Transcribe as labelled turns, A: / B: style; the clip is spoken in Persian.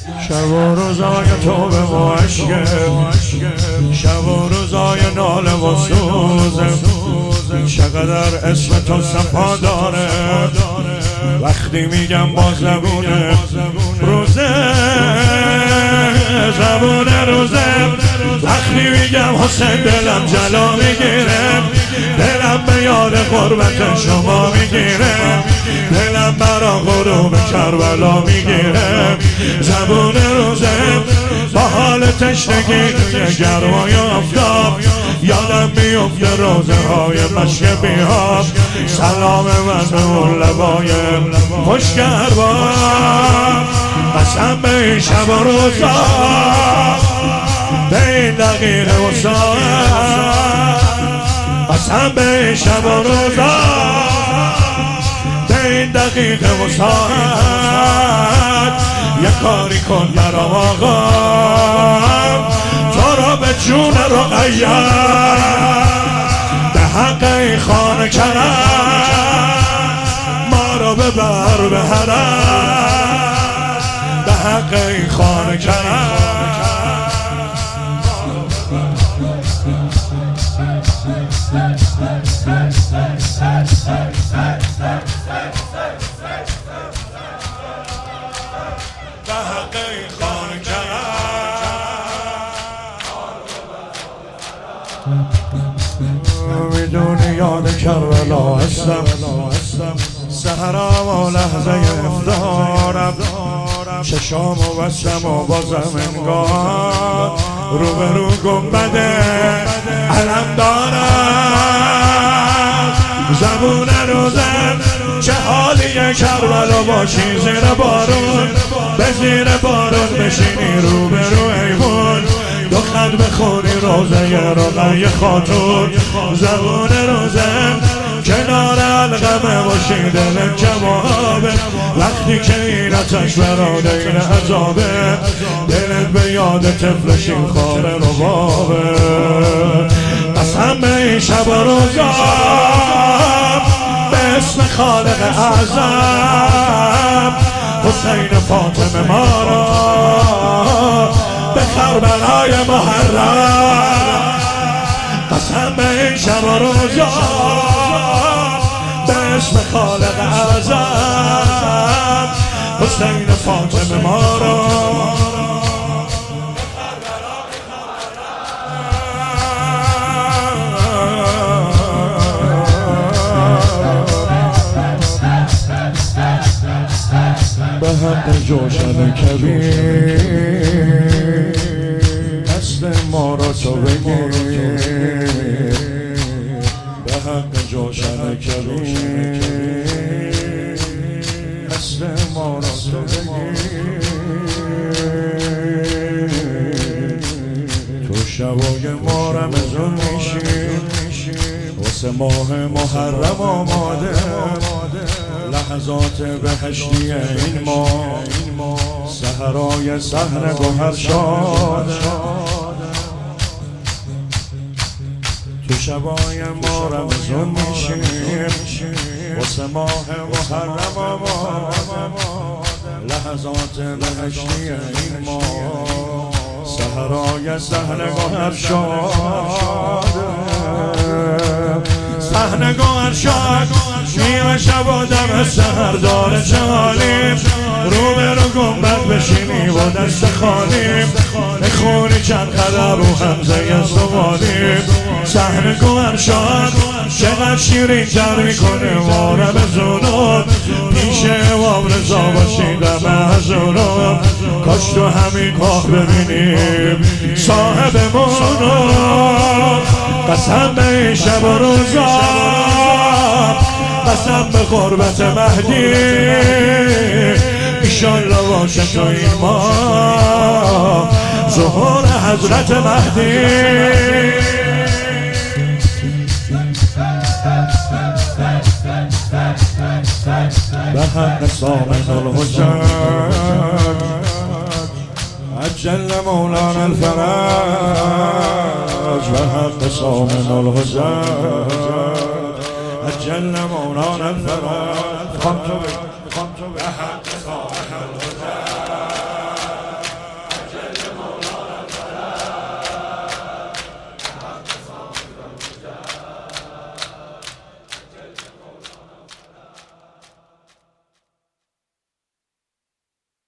A: شب و روزای توبه و عشقه، شب و روزای ناله و سوزه. چقدر اسم تو صفا داره وقتی میگم با زبونه روزه، زبونه روزه. وقتی میگم حسین دلم جلا میگیره، دلم به یاد غربت شما میگیره، دلم برا غروب کربلا میگیره. زبون روزه با حال تشنگی توی گرمای آفتاب یادم میفته روزه های مشک بیاب. سلام من به اون لبای خوشگربان، قسم به این شب و روزا، به این دقیقه و ساعت، قسم به این شب و روزا، به این دقیقه و ساعت. یک کاری کن برام آقا، تو را به جون رقیه، به حق این خانه کرم، ما را ببر به حرم، به حق این خانه کرم. میدونی یاد کربلا هستم، سحرا و لحظه افطارم، چشام و بستم و بازم انگار روبرو گنبد علم دارم. زبون روزم چه حالیه کربلا باشی زیر بارون، به زیر بارون بشینی روبرو ایوون، دو خط بخونی روزه رقیه خاتون. زبون روزم کنار القمه باشی دلم کبابه، وقتی که این آتش براد این عذابه، دلت به یاد طفلشین خاره ربابه. قسم به این شب و روزا، به اسم خالق اعظم، حسین فاطمه ما را به کربلای محرم. قسم به این شب و روزا، به اسم خالق اعظم، حسین فاطمه ما را به حق جوشن کبیر، دست ما را تو بگیر، به حق جوشن کبیر، دست ما را تو بگیر. تو شبای ما رمضان میشیم، واسه ماه محرم آماده، لحظات بهشتی این ماه، سحرای صحن گوهر شاد. تو شبای ما رمضان میشیم، واسه ماه محرم آماده، لحظات بهشتی این ماه، سحرای صحن گوهر شاد. صحن گوهر شاد نیمه شب و دم سحر داره چالیم، روبرو گنبد بشینی و دست خالیم، نخونی چند قدر رو همزه سوالیم. صحن گوهر شاد چقدر شیرین تر میکنه ما رمضانو، پیش امام رضا باشی دم حضورو، کاش تو همین ماه ببینیم صاحبمونو. قسم به این شب و روزا، قسم به غربت مهدی، ایشالله باشه تو این ماه ظهور حضرت مهدی. به حق سامن الحجاج عجل مولانا الفرج، به حق سامن الحجاج عجل مولانا الفرج. به حق سامن الحجاج